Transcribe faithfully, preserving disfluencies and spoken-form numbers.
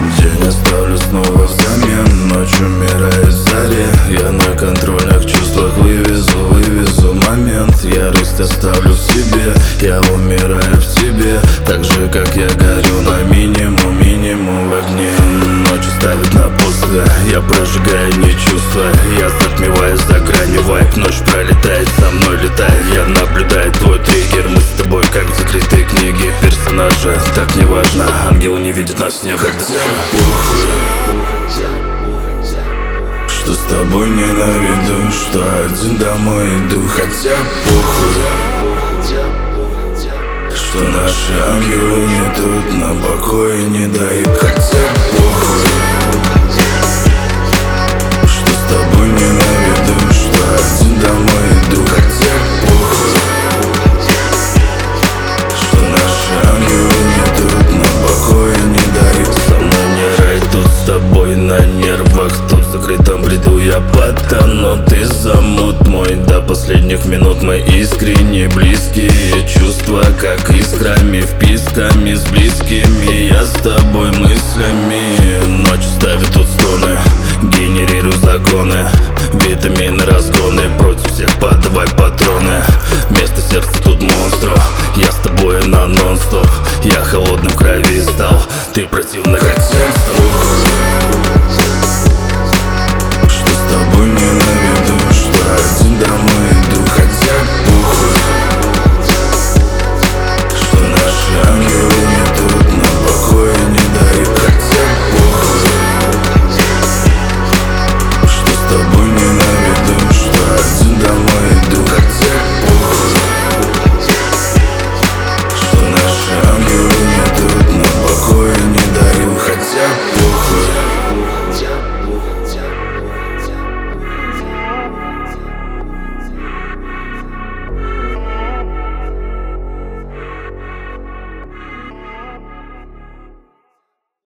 День оставлю снова взамен, ночь умирает в заре. Я на контрольных чувствах вывезу, вывезу момент. Ярость оставлю в себе, я умираю в тебе. Так же, как я горю на минимум, минимум в огне. Ночь ставит на пустое, я прожигаю не чувства. Я затмеваю за гранью вайп, ночь пролетает, со мной летает. Я наблюдаю твой триггер, мы с тобой как в закрытой книге персонажа. Так не важно, ангелы не видят нас не хотят. Похуй, что с тобой не на виду, что один домой иду. Хотя похуй, что наши ангелы не тут, на покое не дают. Хотя похуй, что с тобой не на виду, что один домой иду. Хотя похуй, что наши ангелы не тут, на покое не дают. Со мной не рай, тут с тобой на нервах. Тут в закрытом бреду я потону, ты замут мой. До последних минут мы искренне близкие чувства, как искрами, вписками с близкими. Я с тобой мыслями. Ночь ставит тут стоны, генерирую законы, витамины, разгоны. Против всех подавай патроны. Вместо сердца тут монстров, я с тобой на нон-стоп. Я холодным в крови стал, ты противно хотел. Что с тобой не на виду, что один домой иду. Хотя похуй, что наши ангелы не тут, на покое не дают. Хотя похуй, что с тобой не на виду, что один домой иду. Хотя похуй, что наши ангелы не тут, на покое не дают. Хотя